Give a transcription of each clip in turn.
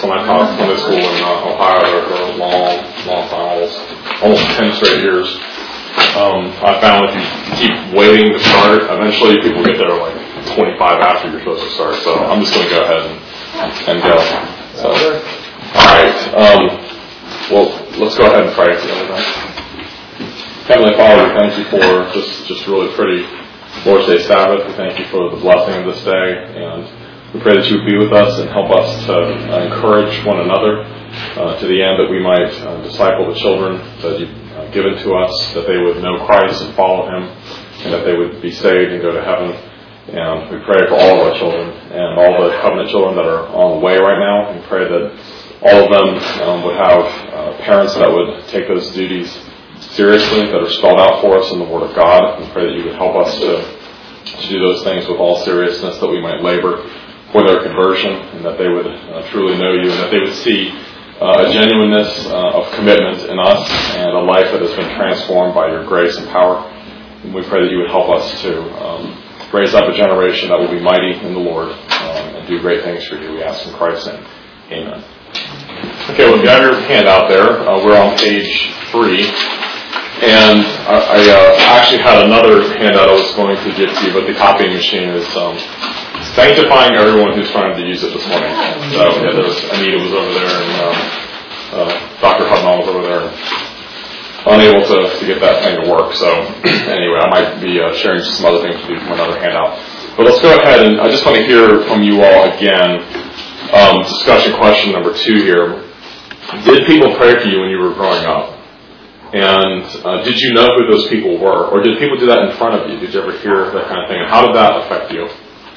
when I taught Sunday school in Ohio there for a long time, almost 10 straight years. I found if you keep waiting to start, eventually people get there like 25 after you're supposed to start. So I'm just going to go ahead and go. So, all right. Well, let's go ahead and pray together. Heavenly Father, we thank you for just really pretty Lord's Day Sabbath. We thank you for the blessing of this day, and we pray that you would be with us and help us to encourage one another to the end that we might disciple the children that you've given to us, that they would know Christ and follow him, and that they would be saved and go to heaven. And we pray for all of our children and all the covenant children that are on the way right now. We pray that all of them would have parents that would take those duties seriously, that are spelled out for us in the Word of God. We pray that you would help us to do those things with all seriousness, that we might labor for their conversion, and that they would truly know you, and that they would see a genuineness of commitment in us and a life that has been transformed by your grace and power. And we pray that you would help us to raise up a generation that will be mighty in the Lord and do great things for you. We ask in Christ's name. Amen. Okay, well, if you have your handout there, we're on page 3. And I actually had another handout I was going to give to you, but the copying machine is sanctifying everyone who's trying to use it this morning. So yeah, Anita was over there, and Dr. Hudman was over there, unable to get that thing to work. So anyway, I might be sharing some other things with you from another handout. But let's go ahead, and I just want to hear from you all again. Discussion question number 2 here. Did people pray for you when you were growing up? And did you know who those people were? Or did people do that in front of you? Did you ever hear that kind of thing? And how did that affect you?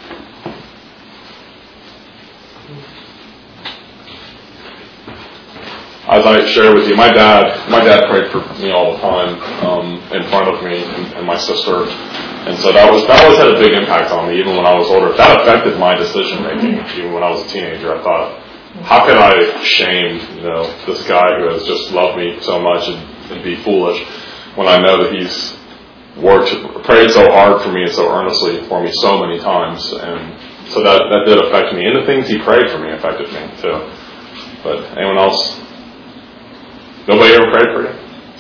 As I share with you, my dad prayed for me all the time in front of me and my sister. And so that always had a big impact on me, even when I was older. That affected my decision making. Even when I was a teenager, I thought, how could I shame this guy who has just loved me so much and be foolish when I know that he's prayed so hard for me and so earnestly for me so many times. And so that did affect me. And the things he prayed for me affected me too. But anyone else? Nobody ever prayed for you?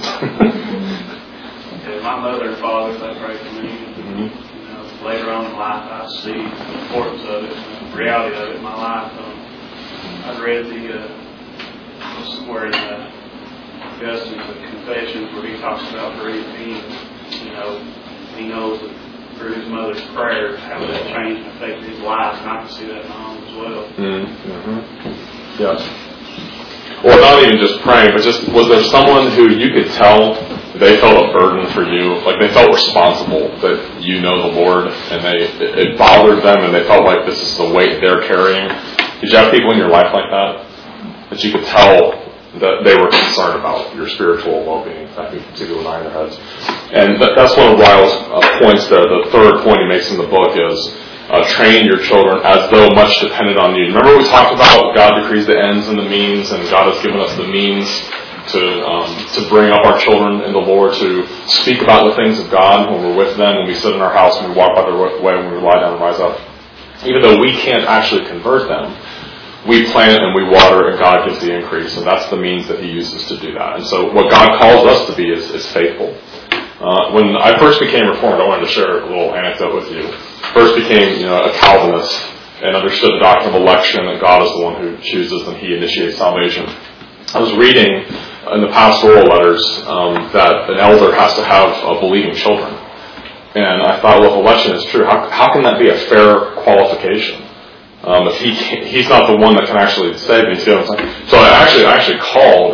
Yeah, my mother and father, they prayed for me. Mm-hmm. Later on in life, I see the importance of it, the reality of it in my life. I read where in Augustine's Confessions, where he talks about being, he knows that through his mother's prayers how that changed and affected his life, and I can see that in my own as well. Mm-hmm. Yes. Or not even just praying, but just, was there someone who you could tell they felt a burden for you, like they felt responsible that you know the Lord, and it bothered them, and they felt like this is the weight they're carrying? Did you have people in your life like that you could tell that they were concerned about your spiritual well-being? I think particularly nod their heads. And that's one of Ryle's points there. The third point he makes in the book is train your children as though much depended on you. Remember we talked about God decrees the ends and the means, and God has given us the means to bring up our children in the Lord, to speak about the things of God when we're with them, when we sit in our house, when we walk by their way, when we lie down and rise up. Even though we can't actually convert them, we plant and we water, and God gives the increase, and that's the means that he uses to do that. And so what God calls us to be is faithful. When I first became Reformed, I wanted to share a little anecdote with you. First became a Calvinist and understood the doctrine of election, that God is the one who chooses and he initiates salvation. I was reading in the pastoral letters that an elder has to have believing children. And I thought, well, if election is true, how can that be a fair qualification? If he's not the one that can actually save me. So I actually called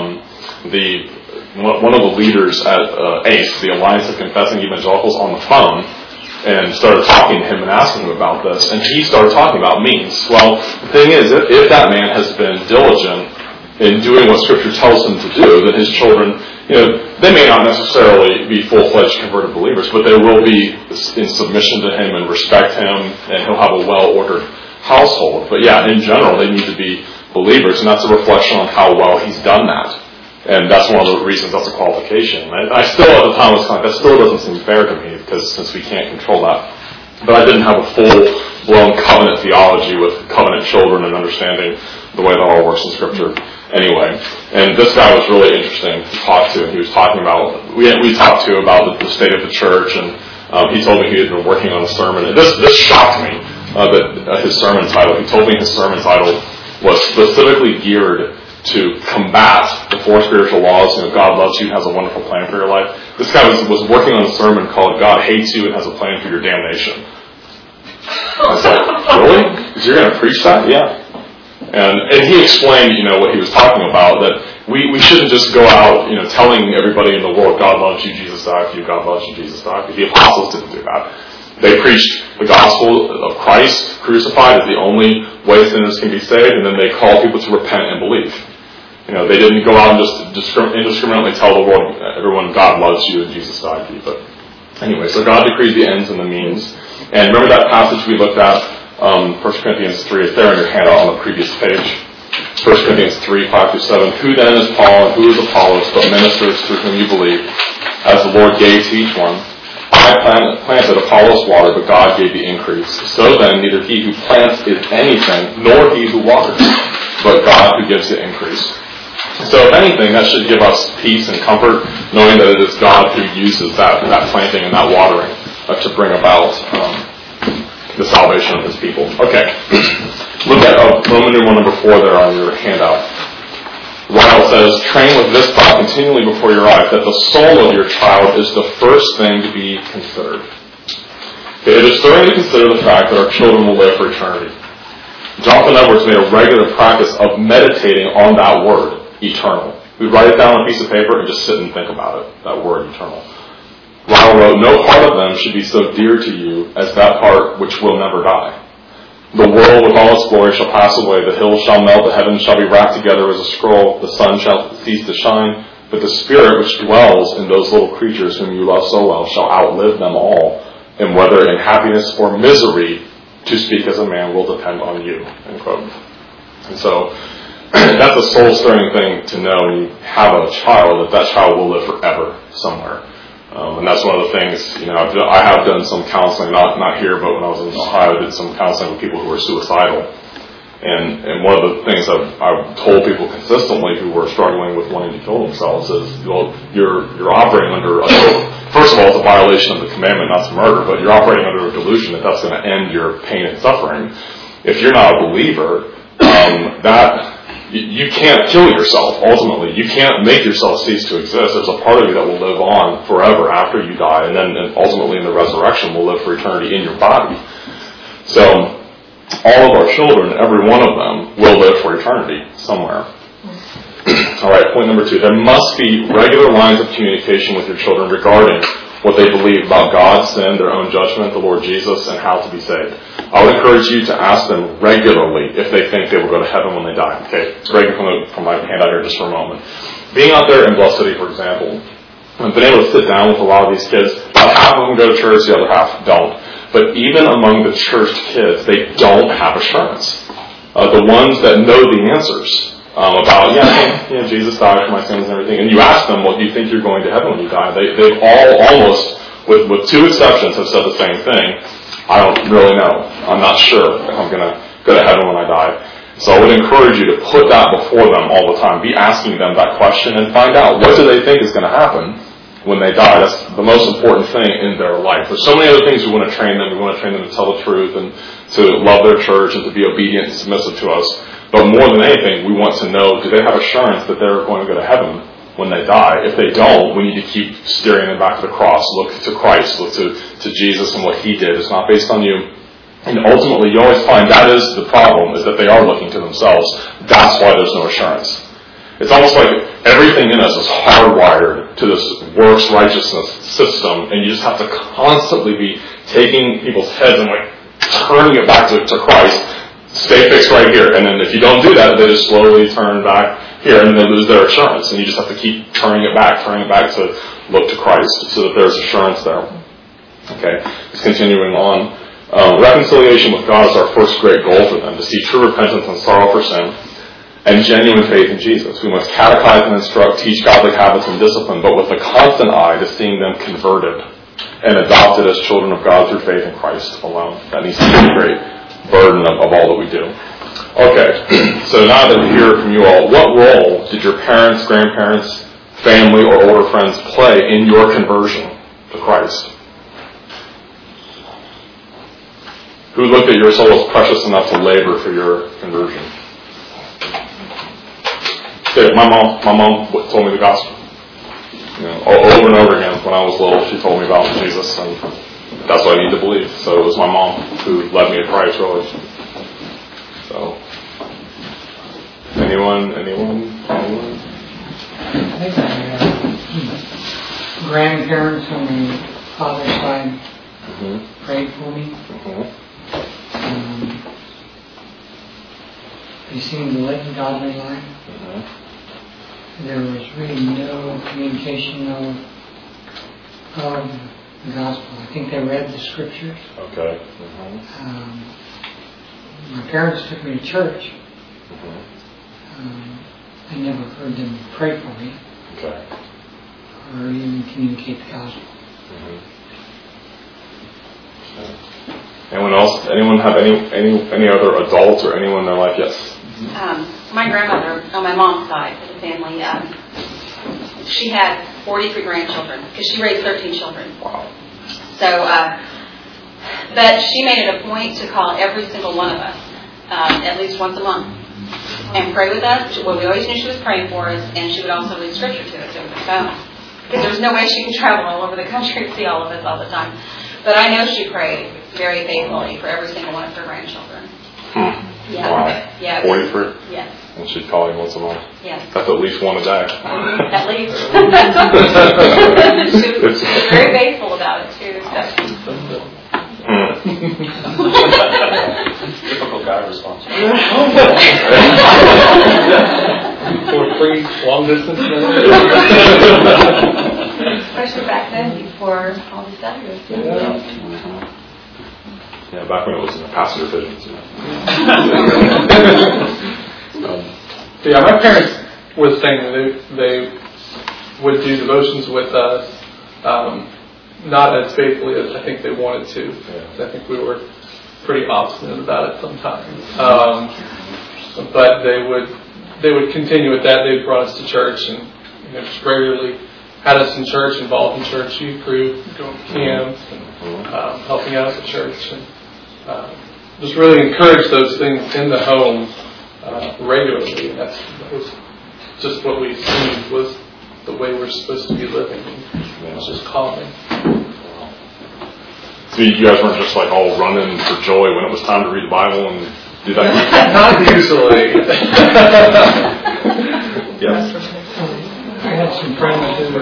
one of the leaders at ACE, the Alliance of Confessing Evangelicals, on the phone, and started talking to him and asking him about this. And he started talking about means. Well, the thing is, if that man has been diligent in doing what Scripture tells him to do, then his children, they may not necessarily be full-fledged converted believers, but they will be in submission to him and respect him, and he'll have a well-ordered household. But yeah, in general, they need to be believers, and that's a reflection on how well he's done that. And that's one of the reasons that's a qualification. I still, at the time, was like, that still doesn't seem fair to me, because since we can't control that. But I didn't have a full full-blown covenant theology with covenant children and understanding the way that all works in Scripture. Anyway, and this guy was really interesting to talk to. He was talking about, we talked to about the state of the church, and he told me he had been working on a sermon. And this shocked me, that his sermon title, he told me his sermon title was specifically geared to combat the 4 spiritual laws. God loves you and has a wonderful plan for your life. This guy was working on a sermon called God Hates You and Has a Plan for Your Damnation. I was like, really? You're going to preach that? Yeah. And he explained, what he was talking about, that we shouldn't just go out, telling everybody in the world, God loves you, Jesus died for you, God loves you, Jesus died for you. The apostles didn't do that. They preached the gospel of Christ crucified as the only way sinners can be saved, and then they called people to repent and believe. They didn't go out and just indiscriminately tell the world, everyone, God loves you and Jesus died for you. But anyway, so God decrees the ends and the means. And remember that passage we looked at, 1 Corinthians 3, it's there in your handout on the previous page. 1 Corinthians 3, 5-7. Who then is Paul and who is Apollos, but ministers through whom you believe, as the Lord gave to each one? I planted, Apollos watered, but God gave the increase. So then, neither he who plants is anything, nor he who waters, but God who gives the increase. So if anything, that should give us peace and comfort, knowing that it is God who uses that planting and that watering to bring about the salvation of His people. Okay. Look at Roman numeral number 4 there on your handout. Ryle says, train with this thought continually before your eyes, that the soul of your child is the first thing to be considered. Okay, it is stirring to consider the fact that our children will live for eternity. Jonathan Edwards made a regular practice of meditating on that word, eternal. We'd write it down on a piece of paper and just sit and think about it, that word, eternal. Ryle wrote, no part of them should be so dear to you as that part which will never die. The world with all its glory shall pass away, the hills shall melt, the heavens shall be wrapped together as a scroll, the sun shall cease to shine, but the spirit which dwells in those little creatures whom you love so well shall outlive them all, and whether in happiness or misery, to speak as a man, will depend on you. End quote. And so, that's a soul-stirring thing to know when you have a child, that child will live forever somewhere. And that's one of the things, I have done some counseling, not here, but when I was in Ohio, I did some counseling with people who were suicidal. And one of the things I've told people consistently who were struggling with wanting to kill themselves is, well, you're operating under, first of all, it's a violation of the commandment not to murder, but you're operating under a delusion that that's going to end your pain and suffering. If you're not a believer, you can't kill yourself, ultimately. You can't make yourself cease to exist. There's a part of you that will live on forever after you die, and then ultimately in the resurrection will live for eternity in your body. So, all of our children, every one of them, will live for eternity somewhere. Alright, point number 2. There must be regular lines of communication with your children regarding what they believe about God, sin, their own judgment, the Lord Jesus, and how to be saved. I would encourage you to ask them regularly if they think they will go to heaven when they die. Okay, breaking from my handout here just for a moment. Being out there in Bluff City, for example, I've been able to sit down with a lot of these kids. About half of them go to church, the other half don't. But even among the church kids, they don't have assurance. The ones that know the answers about, Jesus died for my sins and everything, and you ask them, well, do you think you're going to heaven when you die? They've all almost, with 2 exceptions, have said the same thing. I don't really know. I'm not sure if I'm going to go to heaven when I die. So I would encourage you to put that before them all the time. Be asking them that question and find out, what do they think is going to happen when they die? That's the most important thing in their life. There's so many other things we want to train them. We want to train them to tell the truth and to love their church and to be obedient and submissive to us. But more than anything, we want to know, do they have assurance that they're going to go to heaven when they die? If they don't, we need to keep steering them back to the cross. Look to Christ. Look to Jesus and what He did. It's not based on you. And ultimately, you always find that is the problem, is that they are looking to themselves. That's why there's no assurance. It's almost like everything in us is hardwired to this works righteousness system, and you just have to constantly be taking people's heads and turning it back to Christ. Stay fixed right here. And then if you don't do that, they just slowly turn back here and they lose their assurance. And you just have to keep turning it back to look to Christ so that there's assurance there. Okay, just continuing on. Reconciliation with God is our first great goal for them, to see true repentance and sorrow for sin and genuine faith in Jesus. We must catechize and instruct, teach godly habits and discipline, but with a constant eye to seeing them converted and adopted as children of God through faith in Christ alone. That needs to be a great burden of all that we do. Okay, so now that we hear from you all, what role did your parents, grandparents, family, or older friends play in your conversion to Christ? Who looked at your soul as precious enough to labor for your conversion? My mom told me the gospel. Over and over again when I was little, she told me about Jesus, and that's what I need to believe. So it was my mom who led me to Christ, really. So, anyone? I think my grandparents on the father's side prayed for me. They seemed to live a godly life. There was really no communication of the gospel. I think they read the scriptures. Okay. My parents took me to church. I never heard them pray for me. Okay. Or even communicate the gospel. Anyone else? Anyone have any other adults or anyone in their life? Yes. My grandmother, on my mom's side of the family, she had 43 grandchildren because she raised 13 children. Wow. So, but she made it a point to call every single one of us at least once a month and pray with us. Well, we always knew she was praying for us, and she would also read scripture to us over the phone because there was no way she could travel all over the country to see all of us all the time. But I know she prayed very faithfully for every single one of her grandchildren. Yeah. Wow. Yeah. 43? Yes. And she'd call you once a month? Yes. That's at least one a day. At least. She was very faithful about it, too. So. Typical guy response. For free long distance. Especially back then, before all the stuff was Yeah, back when it was in the passenger pigeons. My parents were saying that they would do devotions with us, not as faithfully as I think they wanted to. I think we were pretty obstinate about it sometimes. But they would continue with that. They brought us to church and just regularly had us in church, involved in church youth group, going to camps, and helping out at the church, and just really encourage those things in the home regularly. And that was just what we assumed was the way we're supposed to be living. It was just calming. So you guys weren't just like all running for joy when it was time to read the Bible and do that? Not usually. Yes. I had some friends who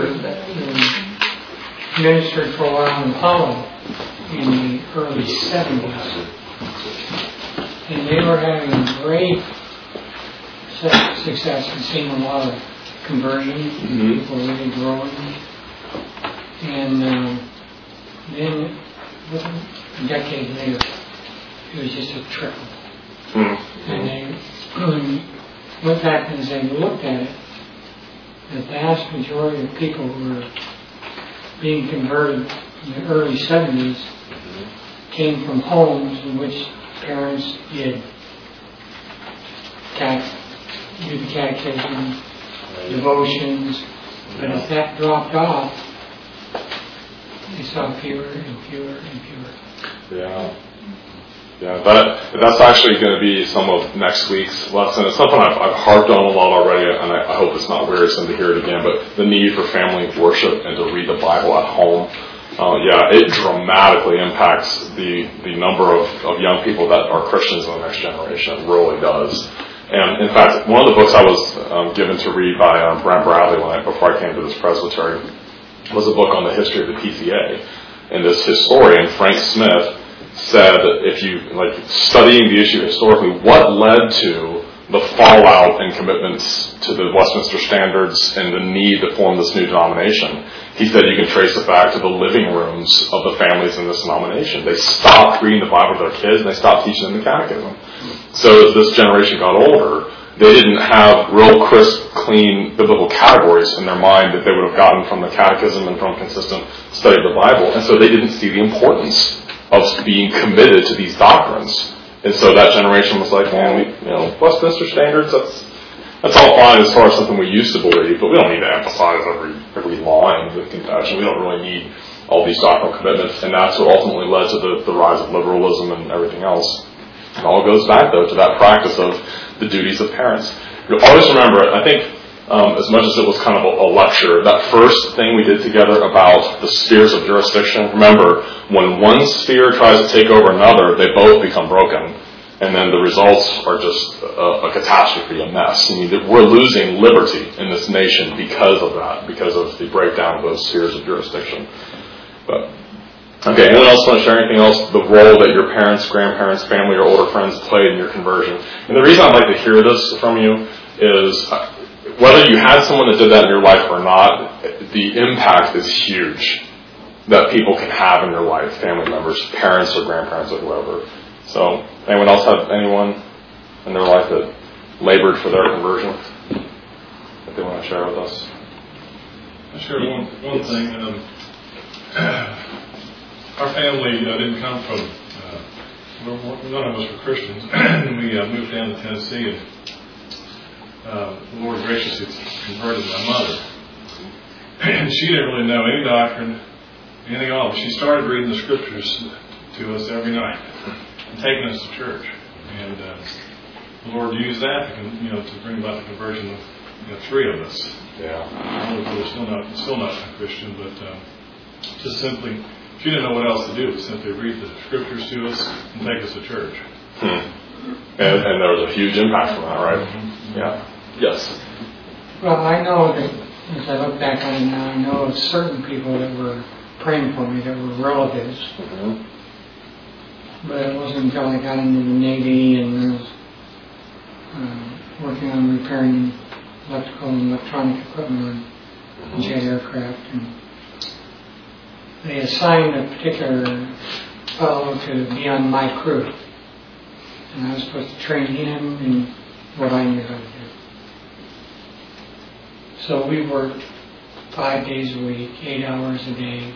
ministered for a while in Holland in the early 70s. And they were having great success and seeing a lot of conversion, people really growing. And then a decade later, it was just a trickle. And they went back and as they looked at it, the vast majority of people who were being converted in the early 70s came from homes in which parents did the catechism, devotions, but as that dropped off, they saw fewer and fewer and fewer. Yeah, that's actually going to be some of next week's lesson. It's something I've harped on a lot already, and I hope it's not wearisome to hear it again, but the need for family worship and to read the Bible at home. It dramatically impacts the number of young people that are Christians in the next generation. It really does. And in fact, one of the books I was given to read by Brent Bradley before I came to this presbytery was a book on the history of the PCA. And this historian, Frank Smith, said that if you studying the issue historically, what led to the fallout and commitments to the Westminster Standards and the need to form this new denomination, he said you can trace it back to the living rooms of the families in this denomination. They stopped reading the Bible to their kids and they stopped teaching them the catechism. So as this generation got older, they didn't have real crisp, clean biblical categories in their mind that they would have gotten from the catechism and from consistent study of the Bible. And so they didn't see the importance of being committed to these doctrines. And so that generation was like, man, Westminster Standards, that's all fine as far as something we used to believe, but we don't need to emphasize every line of the confession. We don't really need all these doctrinal commitments. And that's what ultimately led to the rise of liberalism and everything else. It all goes back, though, to that practice of the duties of parents. You'll always remember, I think, as much as it was kind of a lecture, that first thing we did together about the spheres of jurisdiction, remember, when one sphere tries to take over another, they both become broken. And then the results are just a catastrophe, a mess. I mean, we're losing liberty in this nation because of that, because of the breakdown of those spheres of jurisdiction. But okay, anyone else want to share anything else? The role that your parents, grandparents, family, or older friends played in your conversion. And the reason I'd like to hear this from you is whether you had someone that did that in your life or not, the impact is huge that people can have in your life, family members, parents or grandparents or whoever. So, anyone else have anyone in their life that labored for their conversion that they want to share with us? I'll share one thing. Our family didn't come from, none of us were Christians. We moved down to Tennessee, and the Lord graciously converted my mother. And she didn't really know any doctrine, anything at all. She started reading the scriptures to us every night and taking us to church. And the Lord used that to bring about the conversion of three of us. Yeah. One was still not a Christian, but just simply, she didn't know what else to do, but simply read the scriptures to us and take us to church. And there was a huge impact from that, right? Mm-hmm. Yeah. Yes. Well, I know that, as I look back on it now, I know of certain people that were praying for me that were relatives. Mm-hmm. But it wasn't until I got into the Navy and was working on repairing electrical and electronic equipment on jet aircraft. And they assigned a particular fellow to be on my crew. And I was supposed to train him in what I knew how to do. So we worked 5 days a week, 8 hours a day.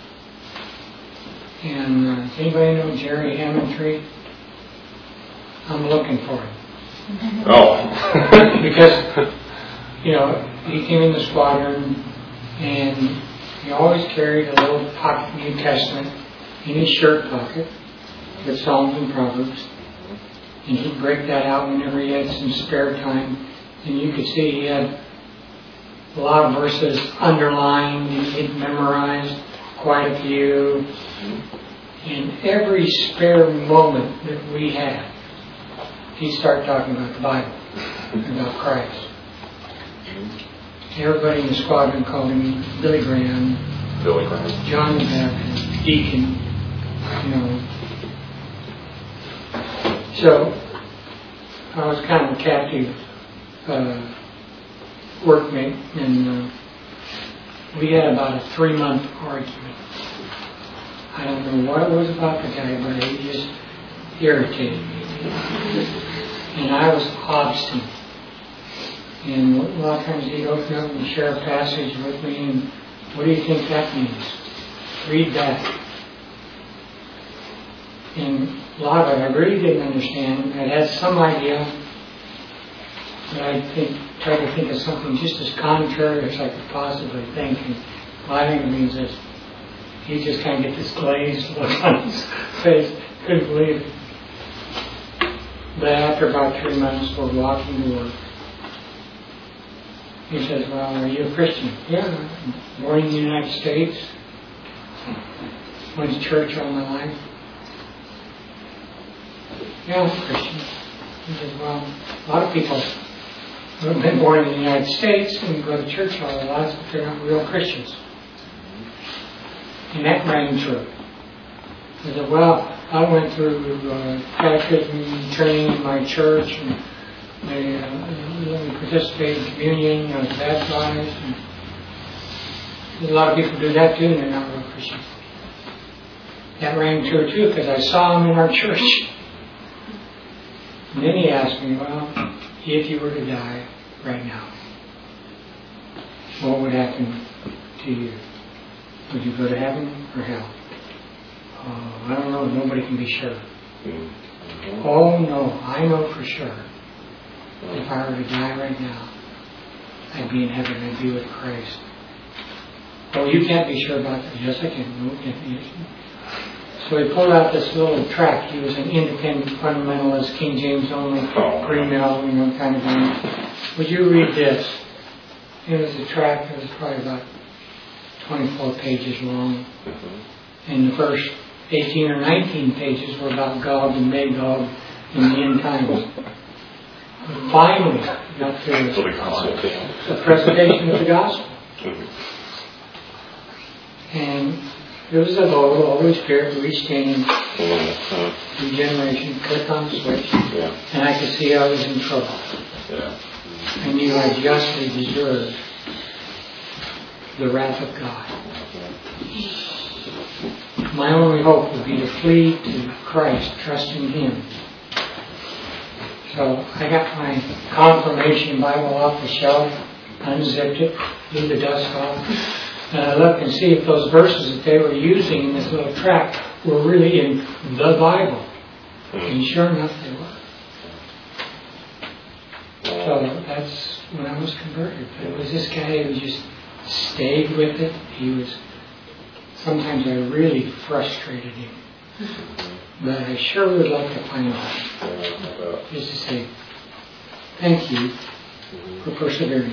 And does anybody know Jerry Hammondtree? I'm looking for him. Oh. Because, he came in the squadron and he always carried a little pocket New Testament in his shirt pocket with Psalms and Proverbs. And he'd break that out whenever he had some spare time. And you could see he had a lot of verses underlined and he'd memorized quite a few. And every spare moment that we had, he'd start talking about the Bible, about Christ. Everybody in the squadron called him Billy Graham, John the Baptist, Deacon, So I was kind of a captive workmate, and we had about a 3-month argument. I don't know what it was about the guy, but he just irritated me. And I was obstinate. And a lot of times he'd open up and share a passage with me, and what do you think that means? Read that. And a lot of it I really didn't understand. I had some idea, but I tried to think of something just as contrary as I could possibly think. And I think it means that he just kind of get this glazed look on his face. Couldn't believe it. But after about 3 months, we're walking to work. He says, well, are you a Christian? Yeah, born in the United States. Went to church all my life. Yeah, I'm a Christian. He says, well, a lot of people who have been born in the United States and go to church all their lives, but they're not real Christians. And that rang true. He said, well, I went through catechism training in my church, and they let me participate in communion. I was baptized. And a lot of people do that too, and they're not real Christians. That rang true too, because I saw them in our church. And then he asked me, well, if you were to die right now, what would happen to you? Would you go to heaven or hell? I don't know. Nobody can be sure. Oh no, I know for sure. If I were to die right now, I'd be in heaven. I'd be with Christ. Oh, you can't be sure about that. Yes, I can. No, you can't be. So he pulled out this little tract. He was an independent fundamentalist, King James only, Greenell, kind of thing. Would you read this? It was a tract that was probably about 24 pages long. And the first 18 or 19 pages were about Gog and Magog in the end times. But finally, got to the presentation of the gospel. And it was a vote, Holy Spirit reached in regeneration, click on the switch, and I could see I was in trouble. I knew I justly deserved the wrath of God. My only hope would be to flee to Christ, trust in Him. So I got my confirmation Bible off the shelf, unzipped it, blew the dust off, and I looked and see if those verses that they were using in this little tract were really in the Bible. And sure enough, they were. So that's when I was converted. But it was this guy who just stayed with it. He was, sometimes I really frustrated him. But I sure would like to find out. Just to say, thank you for persevering.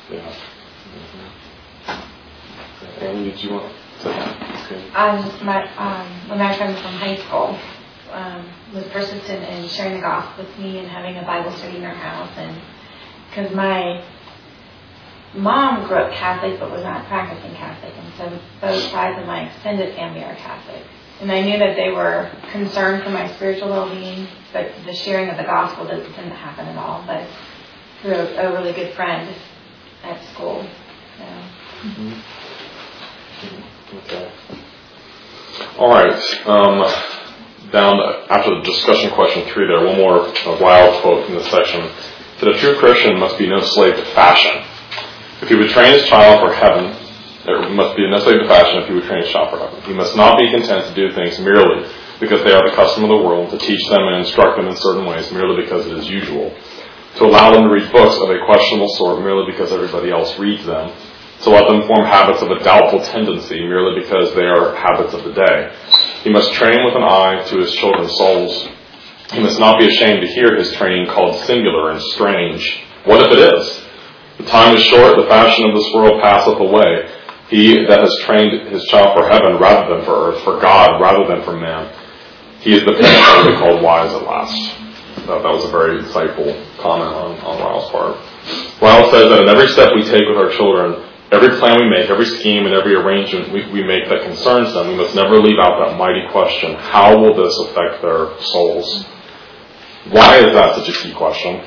Annie, did you want to say that? When my friend from high school was persistent in sharing the gospel with me and having a Bible study in her house, and because my mom grew up Catholic but was not practicing Catholic, and so both sides of my extended family are Catholic. And I knew that they were concerned for my spiritual well-being, but the sharing of the gospel didn't happen at all. But through a really good friend at school. So. Okay. All right. Down after the discussion question 3 there, one more wild quote from this section. That a true Christian must be no slave to fashion. If he would train his child for heaven, there must be no slave to fashion if he would train his child for heaven. He must not be content to do things merely because they are the custom of the world, to teach them and instruct them in certain ways merely because it is usual, to allow them to read books of a questionable sort merely because everybody else reads them, to let them form habits of a doubtful tendency merely because they are habits of the day. He must train with an eye to his children's souls. He must not be ashamed to hear his training called singular and strange. What if it is? The time is short, the fashion of this world passeth away. He that has trained his child for heaven rather than for earth, for God rather than for man, he is the parent that will be called wise at last. That was a very insightful comment on Ryle's part. Ryle says that in every step we take with our children, every plan we make, every scheme, and every arrangement we make that concerns them, we must never leave out that mighty question, how will this affect their souls? Why is that such a key question?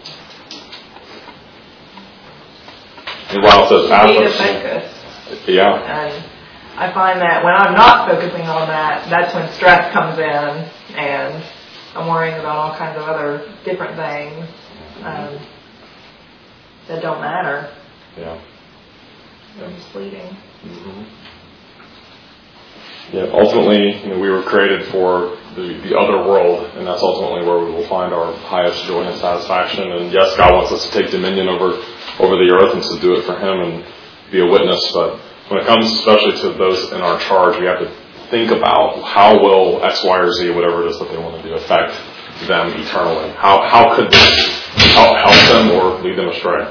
And Ryle says, need to focus. Yeah. And I find that when I'm not focusing on that, that's when stress comes in, and I'm worrying about all kinds of other different things that don't matter. Yeah. They're just fleeting. Mm-hmm. Yeah, ultimately, we were created for the other world, and that's ultimately where we will find our highest joy and satisfaction. And yes, God wants us to take dominion over the earth and to do it for Him and be a witness. But when it comes especially to those in our charge, we have to think about how will X, Y, or Z, whatever it is that they want to do, affect them eternally. How could this help them or lead them astray?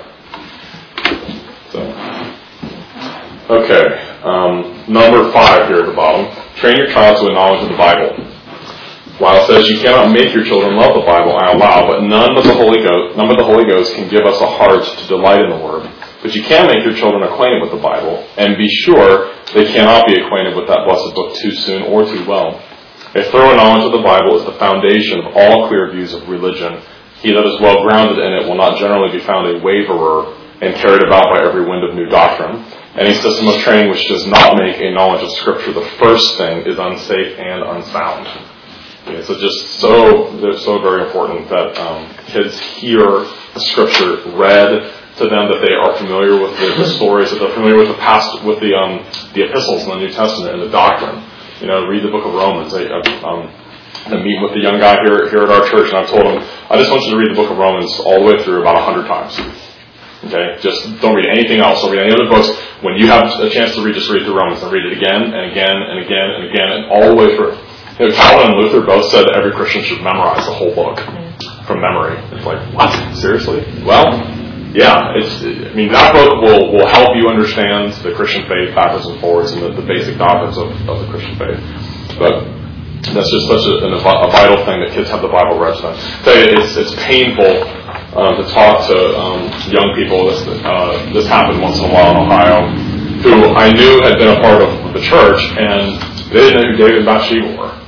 Okay, number 5 here at the bottom. Train your child to a knowledge of the Bible. While it says you cannot make your children love the Bible, I allow, but none but the Holy Ghost can give us a heart to delight in the Word. But you can make your children acquainted with the Bible, and be sure they cannot be acquainted with that blessed book too soon or too well. A thorough knowledge of the Bible is the foundation of all clear views of religion. He that is well grounded in it will not generally be found a waverer and carried about by every wind of new doctrine. Any system of training which does not make a knowledge of Scripture the first thing is unsafe and unsound. Okay, so they're so very important that kids hear Scripture read to them, that they are familiar with the stories, that they're familiar with the epistles in the New Testament and the doctrine. Read the book of Romans. I'm meeting with the young guy here at our church, and I've told him, I just want you to read the book of Romans all the way through about 100 times. Okay? Just don't read anything else. Don't read any other books. When you have a chance to read, just read through Romans, and read it again and again and again and again, and all the way through. Calvin and Luther both said that every Christian should memorize the whole book from memory. It's like, what? Seriously? Well, yeah. That book will help you understand the Christian faith backwards and forwards and the basic doctrines of the Christian faith. But that's just such a vital thing that kids have the Bible read to them. It's painful to talk to young people. This happened once in a while in Ohio, who I knew had been a part of the church, and they didn't know who David and Bathsheba were.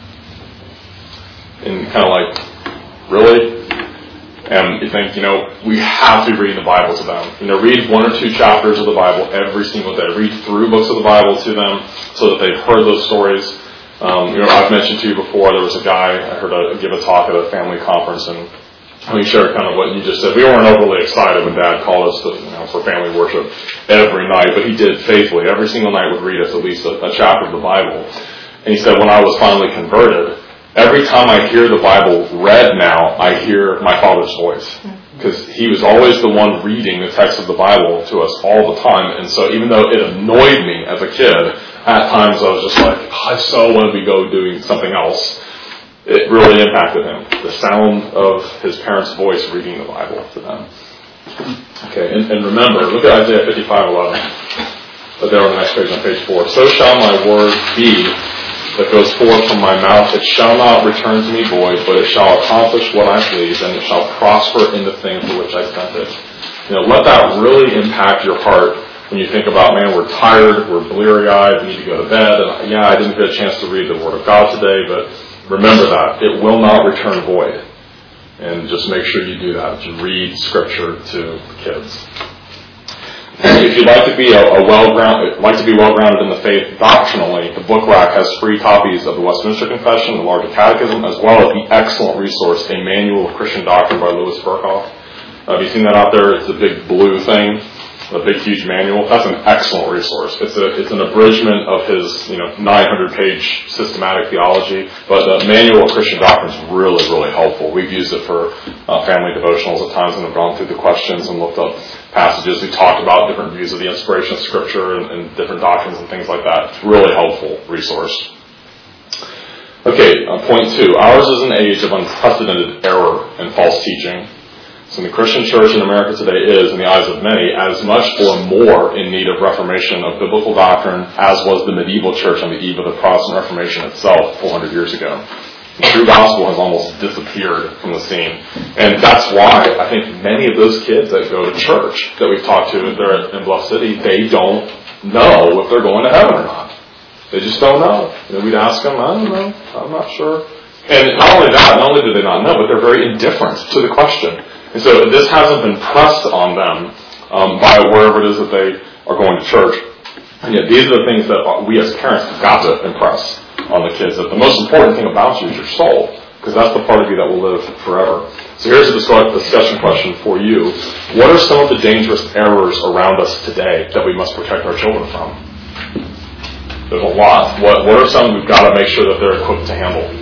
And kind of like, really? And you think, we have to read the Bible to them. Read 1 or 2 chapters of the Bible every single day. Read through books of the Bible to them so that they've heard those stories. I've mentioned to you before, there was a guy I heard give a talk at a family conference, and he shared kind of what you just said. We weren't overly excited when Dad called us for family worship every night, but he did faithfully. Every single night would read us at least a chapter of the Bible. And he said, when I was finally converted, every time I hear the Bible read now, I hear my Father's voice. Because he was always the one reading the text of the Bible to us all the time. And so even though it annoyed me as a kid, at times I was just like, I so want to go doing something else. It really impacted him. The sound of his parents' voice reading the Bible to them. Okay, and remember, look at Isaiah 55:11. But there on the next page, on page 4. So shall my word be that goes forth from my mouth. It shall not return to me void, but it shall accomplish what I please, and it shall prosper in the thing for which I sent it. Let that really impact your heart when you think about, man, we're tired, we're bleary-eyed, we need to go to bed, and I didn't get a chance to read the Word of God today, but remember that. It will not return void. And just make sure you do that. You read Scripture to kids. If you'd like to be well-grounded in the faith doctrinally, the Book Rack has free copies of the Westminster Confession, the Larger Catechism, as well as the excellent resource, A Manual of Christian Doctrine by Louis Berkhoff. Have you seen that out there? It's a big blue thing, a big, huge manual. That's an excellent resource. It's an abridgment of his 900-page systematic theology, but the Manual of Christian Doctrine is really, really helpful. We've used it for family devotionals at times and have gone through the questions and looked up passages. We talked about different views of the inspiration of Scripture and different doctrines and things like that. It's a really helpful resource. Okay, point 2. Ours is an age of unprecedented error and false teaching. So the Christian church in America today is, in the eyes of many, as much or more in need of reformation of biblical doctrine as was the medieval church on the eve of the Protestant Reformation itself 400 years ago. The true gospel has almost disappeared from the scene. And that's why I think many of those kids that go to church that we've talked to there in Bluff City, they don't know if they're going to heaven or not. They just don't know. We'd ask them, I don't know, I'm not sure. And not only that, not only do they not know, but they're very indifferent to the question. And so this hasn't been pressed on them by wherever it is that they are going to church. And yet these are the things that we as parents have got to impress on the kids. That the most important thing about you is your soul, because that's the part of you that will live forever. So here's a discussion question for you. What are some of the dangerous errors around us today that we must protect our children from? There's a lot. What are some we've got to make sure that they're equipped to handle?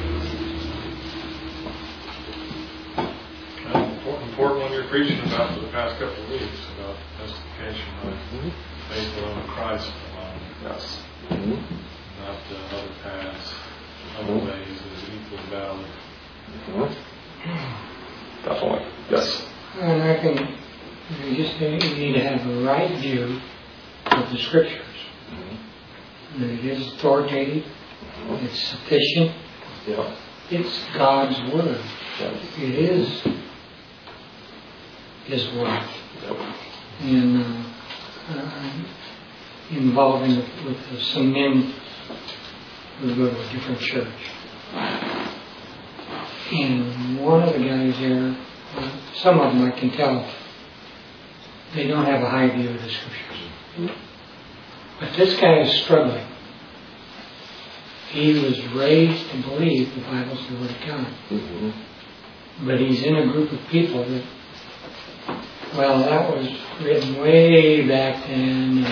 Important when you're preaching about for the past couple of weeks about justification of faith alone in Christ alone. Yes. Not other paths, other ways is equally valid. Definitely. Yes. And I think you just need to have a right view of the Scriptures. That it is authoritative, it's sufficient, it's God's Word. It is His Word. And involving with some men who go to a different church. And one of the guys there, some of them I can tell, they don't have a high view of the Scriptures. But this guy is struggling. He was raised to believe the Bible's the Word of God. But he's in a group of people that well, that was written way back then.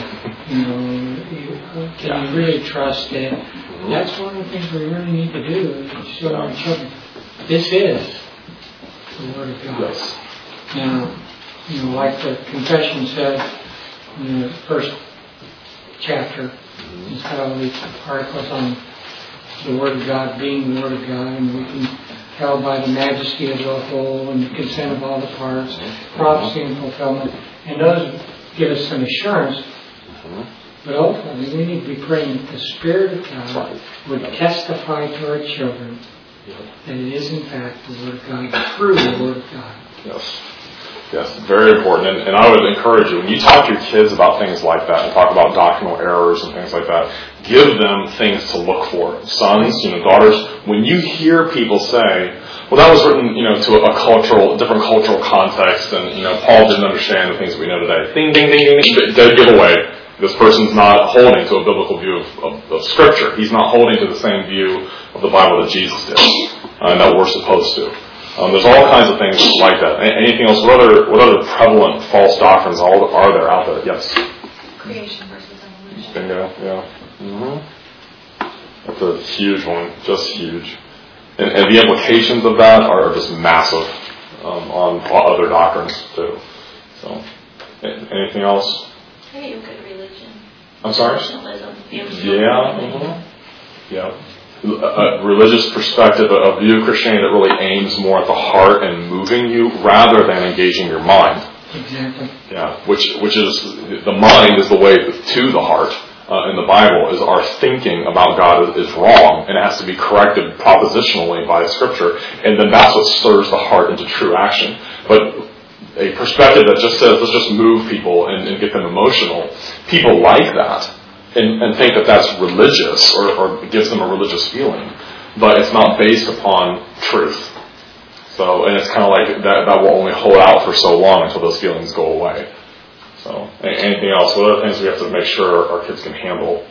Can you really trust it? That's one of the things we really need to do, is show our children. This is the Word of God. Yes. Now, like the confession says in the first chapter, it's got all these articles on the Word of God being the Word of God, and we can tell by the majesty of the whole and the consent of all the parts, prophecy and fulfillment, and those give us some assurance. But ultimately, we need to be praying that the Spirit of God would testify to our children that it is in fact the Word of God, through the Word of God. Yes, very important. And I would encourage you, when you talk to your kids about things like that, and talk about doctrinal errors and things like that, give them things to look for. Sons, daughters, when you hear people say, well, that was written, to a different cultural context, and, Paul didn't understand the things we know today. Ding, ding, ding, ding, ding. Dead giveaway. This person's not holding to a biblical view of Scripture. He's not holding to the same view of the Bible that Jesus did, and that we're supposed to. There's all kinds of things like that. Anything else? What other prevalent false doctrines are there out there? Yes? Creation versus evolution. Bingo, yeah. That's a huge one, just huge. And the implications of that are just massive on other doctrines, too. So, anything else? Maybe a good religion. I'm sorry? Nationalism. Yeah. A religious perspective, a view of Christianity that really aims more at the heart and moving you rather than engaging your mind. Exactly. Yeah, which is, the mind is the way to the heart in the Bible, is our thinking about God is wrong, and it has to be corrected propositionally by Scripture, and then that's what stirs the heart into true action. But a perspective that just says, let's just move people and get them emotional, people like that. And think that that's religious or gives them a religious feeling. But it's not based upon truth. So, and it's kind of like that will only hold out for so long until those feelings go away. So, anything else? What other things we have to make sure our kids can handle?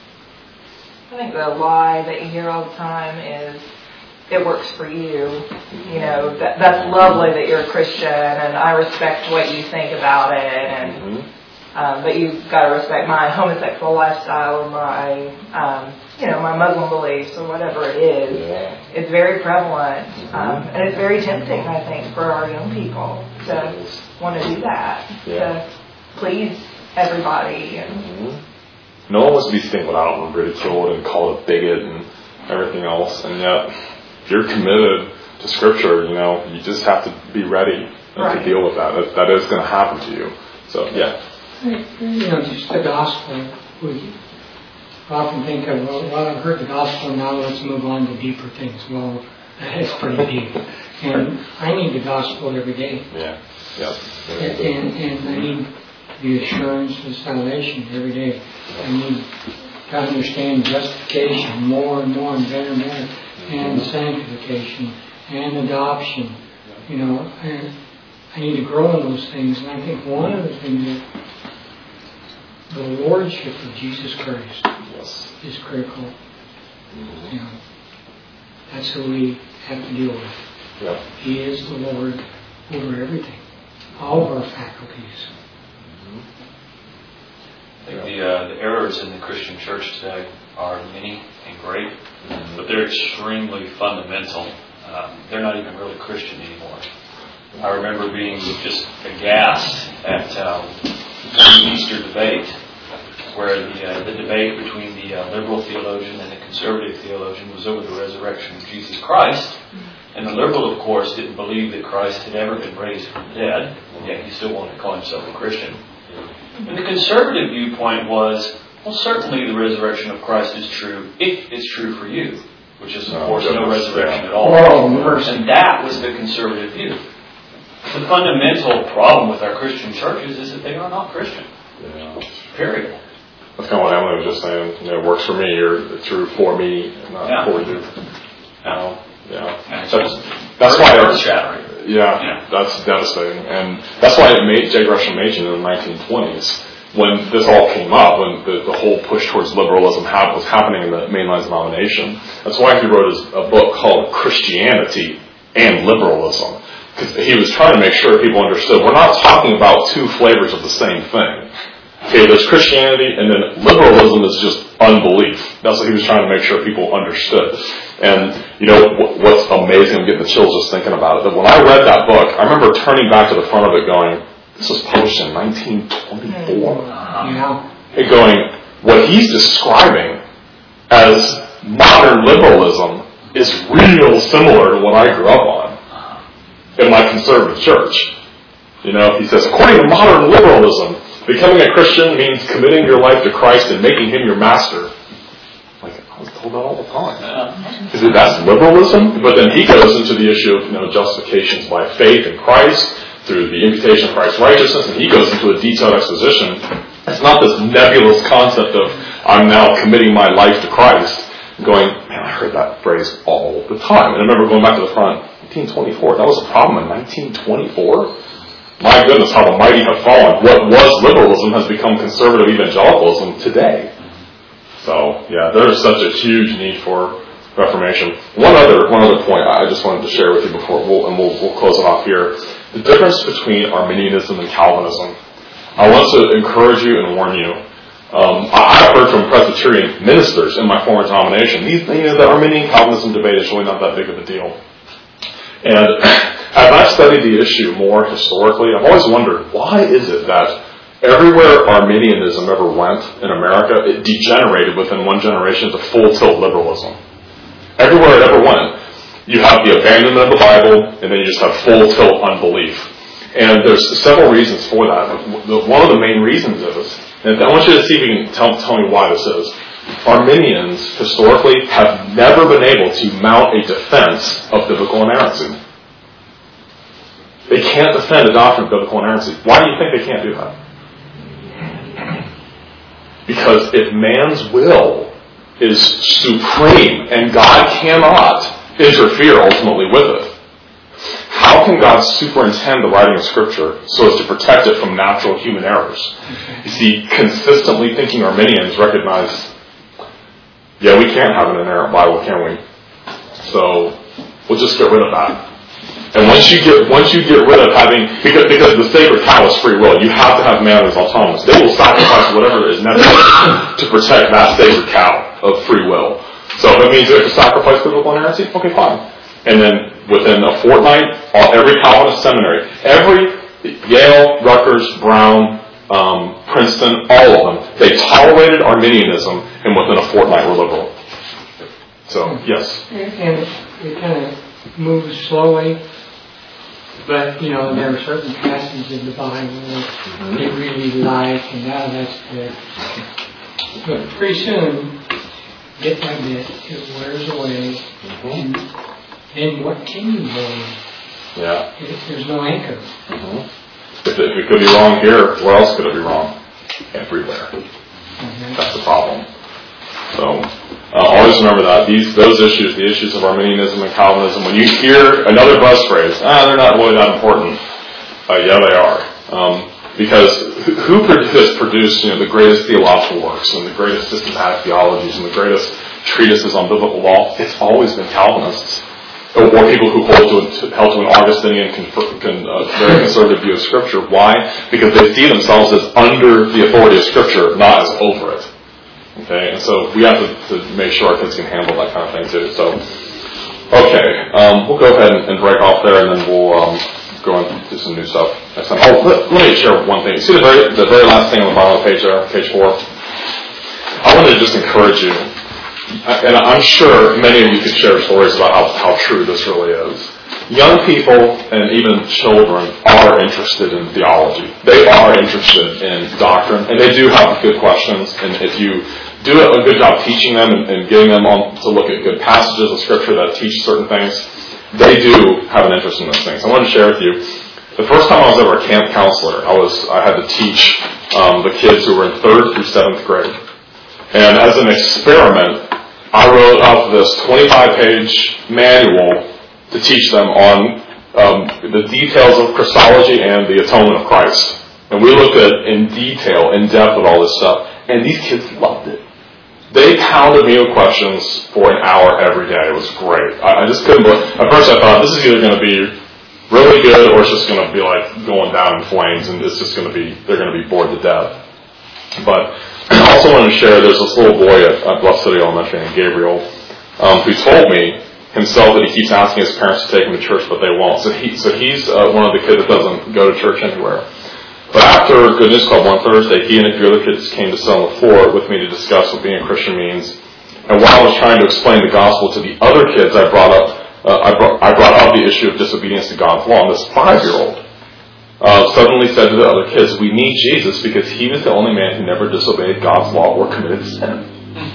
I think the lie that you hear all the time is, it works for you. That's lovely that you're a Christian, and I respect what you think about it, and but you've got to respect my homosexual lifestyle or my, my Muslim beliefs or whatever it is. Yeah. It's very prevalent, and it's very tempting, I think, for our young people to want to do that, to please everybody. And no one wants to be singled out and ridiculed and called a bigot and everything else, and yet, if you're committed to Scripture, you just have to be ready to deal with that. That is going to happen to you. So, yeah. Just the gospel. We often think of, well, I've heard the gospel, now let's move on to deeper things. Well, that is pretty deep. And I need the gospel every day. Yeah. Yep. And I need the assurance of salvation every day. I need to understand justification more and more and better and better. And sanctification and adoption. And I need to grow in those things. And I think one of the things that the lordship of Jesus Christ is critical. That's who we have to deal with. Yep. He is the Lord over everything, all of our faculties. I think the errors in the Christian church today are many and great, but they're extremely fundamental. They're not even really Christian anymore. I remember being just aghast at the Easter debate, where the debate between the liberal theologian and the conservative theologian was over the resurrection of Jesus Christ. And the liberal, of course, didn't believe that Christ had ever been raised from the dead, and yet he still wanted to call himself a Christian. And the conservative viewpoint was, well, certainly the resurrection of Christ is true if it's true for you, which is, of course, no resurrection at all. And that was the conservative view. The fundamental problem with our Christian churches is that they are not Christian. Period. That's kind of what Emily was just saying. It works for me, or it's true for me, not for you. That's why earth-shattering. That's devastating. And that's why J. Gresham Machen in the 1920s, when this all came up, when the whole push towards liberalism was happening in the mainline denomination, that's why he wrote a book called Christianity and liberalism. Because he was trying to make sure people understood, we're not talking about two flavors of the same thing. Okay, there's Christianity, and then liberalism is just unbelief. That's what he was trying to make sure people understood. And, what's amazing, I'm getting the chills just thinking about it, that when I read that book, I remember turning back to the front of it going, this was published in 1924. And going, what he's describing as modern liberalism is real similar to what I grew up on in my conservative church. He says, according to modern liberalism, becoming a Christian means committing your life to Christ and making Him your master. I was told that all the time. Is it that's liberalism? But then he goes into the issue of justifications by faith in Christ through the imputation of Christ's righteousness, and he goes into a detailed exposition. It's not this nebulous concept of I'm now committing my life to Christ. Going, man, I heard that phrase all the time. And I remember going back to the front, 1924. That was a problem in 1924. My goodness, how the mighty have fallen. What was liberalism has become conservative evangelicalism today. So, yeah, there is such a huge need for reformation. One other point I just wanted to share with you before, we'll close it off here. The difference between Arminianism and Calvinism. I want to encourage you and warn you. I've heard from Presbyterian ministers in my former denomination, the Arminian Calvinism debate is really not that big of a deal. And as I've studied the issue more historically, I've always wondered, why is it that everywhere Arminianism ever went in America, it degenerated within one generation to full-tilt liberalism? Everywhere it ever went, you have the abandonment of the Bible, and then you just have full-tilt unbelief. And there's several reasons for that. One of the main reasons is, and I want you to see if you can tell me why this is. Arminians, historically, have never been able to mount a defense of biblical inerrancy. They can't defend a doctrine of biblical inerrancy. Why do you think they can't do that? Because if man's will is supreme and God cannot interfere ultimately with it, how can God superintend the writing of Scripture so as to protect it from natural human errors? You see, consistently thinking Arminians recognize, yeah, we can't have an inerrant Bible, can we? So we'll just get rid of that. And once you get rid of having, because the sacred cow is free will, you have to have man who's autonomous. They will sacrifice whatever is necessary to protect that sacred cow of free will. So if it means they have to sacrifice biblical inerrancy, okay, fine. And then within a fortnight, every Calvinist seminary, every Yale, Rutgers, Brown, Princeton, all of them, they tolerated Arminianism, and within a fortnight were liberal. So, yes. And it kind of moves slowly, but, there are certain passages in the Bible that they really like, and now that's good. But pretty soon, bit by bit, it wears away, and then what can you believe? Yeah. There's no anchor. If it could be wrong here, where else could it be wrong? Everywhere. That's the problem. So, always remember that. Those issues, the issues of Arminianism and Calvinism, when you hear another buzz phrase, they're not really that important. Yeah, they are. Because who has produced, the greatest theological works and the greatest systematic theologies and the greatest treatises on biblical law? It's always been Calvinists. Or people who held to an Augustinian, very conservative view of Scripture. Why? Because they see themselves as under the authority of Scripture, not as over it. Okay, and so we have to make sure our kids can handle that kind of thing too. So, okay, we'll go ahead and break off there, and then we'll go on to some new stuff next time. Let me share one thing. See the very last thing on the bottom of the page there, page 4? I wanted to just encourage you. And I'm sure many of you could share stories about how true this really is. Young people and even children are interested in theology. They are interested in doctrine, and they do have good questions. And if you do a good job teaching them and getting them on to look at good passages of Scripture that teach certain things, they do have an interest in those things. I want to share with you. The first time I was ever a camp counselor, I had to teach the kids who were in 3rd through 7th grade. And as an experiment, I wrote up this 25-page manual to teach them on the details of Christology and the atonement of Christ. And we looked at in detail, in depth, at all this stuff. And these kids loved it. They pounded me with questions for an hour every day. It was great. I just couldn't believe. At first I thought, this is either going to be really good or it's just going to be like going down in flames and it's just going to be, they're going to be bored to death. But I also wanted to share, there's this little boy at Bluff City Elementary named Gabriel who told me himself that he keeps asking his parents to take him to church, but they won't. So he's one of the kids that doesn't go to church anywhere. But after Good News Club one Thursday, he and a few other kids came to sit on the floor with me to discuss what being a Christian means. And while I was trying to explain the gospel to the other kids, I brought up the issue of disobedience to God's law. And this 5-year-old suddenly said to the other kids, we need Jesus because he was the only man who never disobeyed God's law or committed sin.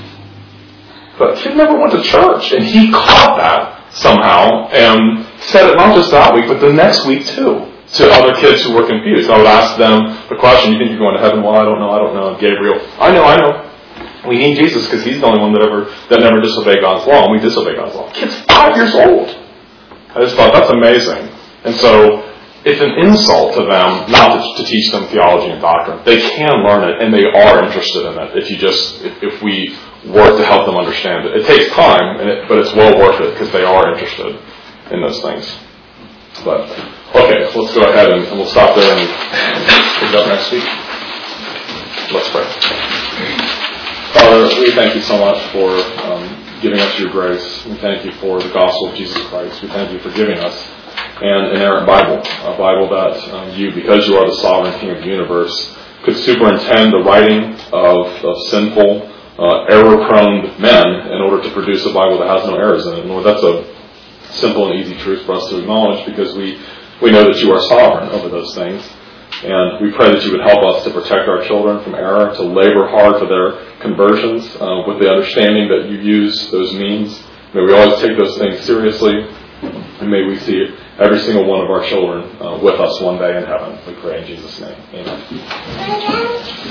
But he never went to church, and he caught that somehow and said it not just that week, but the next week too, to other kids who were confused. I would ask them the question, you think you're going to heaven? Well, I don't know. And Gabriel, I know. We need Jesus because he's the only one that never disobeyed God's law, and we disobey God's law. Kid's 5 years old. I just thought, that's amazing. And so it's an insult to them not to teach them theology and doctrine. They can learn it, and they are interested in it if we work to help them understand it. It takes time, but it's well worth it because they are interested in those things. But, okay, so let's go ahead and we'll stop there and pick it up next week. Let's pray. Father, we thank you so much for giving us your grace. We thank you for the gospel of Jesus Christ. We thank you for giving us an inerrant Bible, a Bible that you, because you are the sovereign King of the universe, could superintend the writing of sinful, error-prone men in order to produce a Bible that has no errors in it. Lord, that's a simple and easy truth for us to acknowledge because we know that you are sovereign over those things. And we pray that you would help us to protect our children from error, to labor hard for their conversions with the understanding that you use those means. May we always take those things seriously, and may we see every single one of our children with us one day in heaven. We pray in Jesus' name. Amen.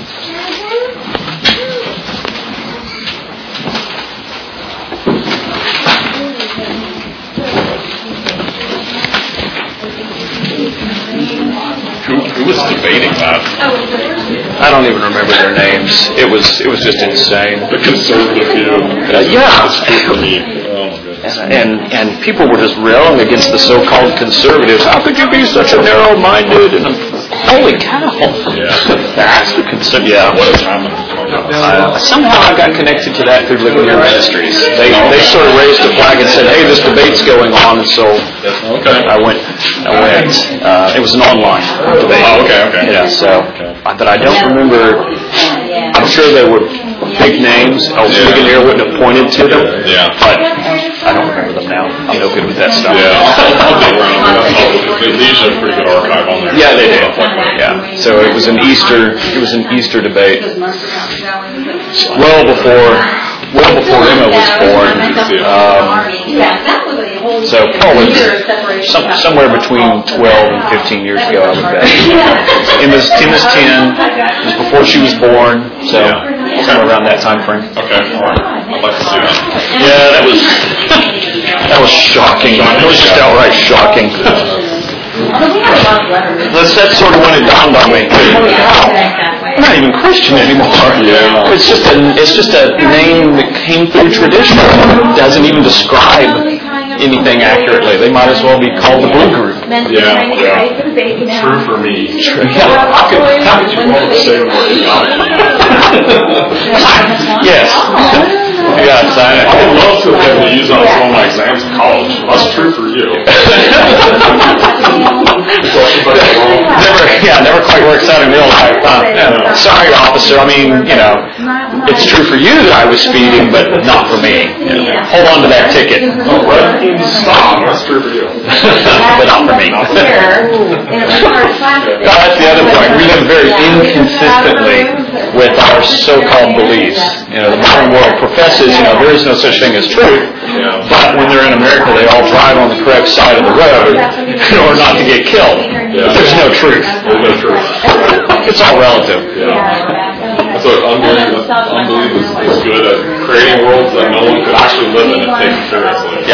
Who was debating that? I don't even remember their names. It was just insane. The conservative view. Yeah. It's true for me. Oh my goodness. And people were just railing against the so-called conservatives. How could you be such a narrow-minded? And holy cow! Yeah. That's the conservative. Yeah. What has happened? Somehow I got connected to that through Living Here Ministries. They sort of raised a flag and said, "Hey, this debate's going on," and so I went. It was an online debate. Oh, okay. Yeah. So, but I don't remember. I'm sure there were big names, else Living Here wouldn't have pointed to them. Yeah. But I don't remember them now. I'm no good with that stuff. Yeah. They leave a pretty good archive on there. Yeah, they did. Yeah. So it was an Easter debate. Well before Emma was born. So probably somewhere between 12 and 15 years ago, I would bet. Emma's 10. It was before she was born. So somewhere around that time frame. Okay. All right. I'd like to see that. Yeah, that was shocking. It was just outright shocking. That's sort of when it dawned on me. I'm not even Christian anymore. Yeah. It's just a name that came through tradition. It doesn't even describe anything accurately. They might as well be called the Blue Group. Yeah. True for me. Yeah. How could you want to say the word God? Yes. Yes, I would love to have to use on some of my exams in college. That's true for you. Never quite works out in real life. Sorry, officer. I mean, it's true for you that I was speeding, but not for me. Hold on to that ticket. Stop. That's true for you. But not for me. That's the other point. We live very inconsistently with our so-called beliefs. The modern world professes, there is no such thing as truth. But when they're in America, they all drive on the correct side of the road in order not to get killed. There's no truth. There's no truth. It's all relative. So unbelief is good at creating worlds that no one could actually live in and take seriously.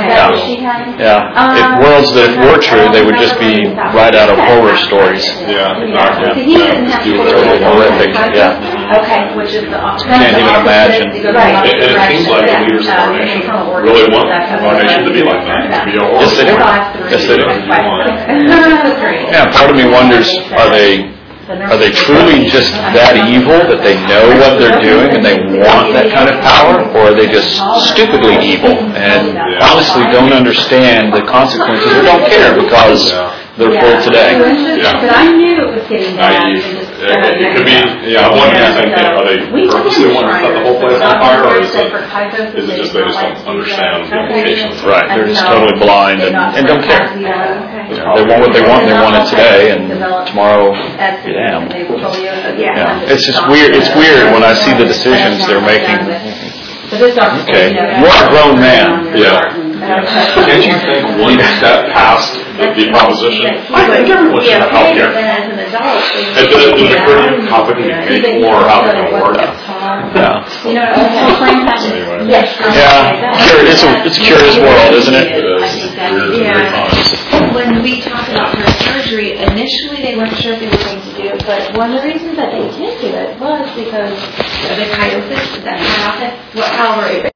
Worlds that, if were true, they would just be right out of horror stories. Yeah, exactly. Horrific. Yeah. Okay, which is the opposite. Can't even imagine. Right. And it seems like the leaders of our nation really want our nation to be like that, to be a horse. Yes, they do. Yes, they do. Yeah, part of me wonders, are they truly just that evil that they know what they're doing and they want that kind of power, or are they just stupidly evil and honestly don't understand the consequences or don't care because they're full today? But I knew it was getting bad. It could be, I wonder the same thing. Are they purposely wanting to set the whole place on fire, or is it just they just don't understand the implications? Right, they're just totally blind and don't care. They want what they want, and they want it today, and tomorrow, damn. Yeah, it's just weird. It's weird when I see the decisions they're making. Okay, you're a grown man. Yeah. Can't you think one step past the proposition? I think everyone should have health care. And does it occur to you how it can be paid for or how it's going to work? Yeah. Anyway. Yeah. It's a curious world, isn't it? It is. Yeah. When we talked about her surgery, initially they weren't sure if they were going to do it, but one of the reasons that they did do it was because of the kyphosis that had happened. However,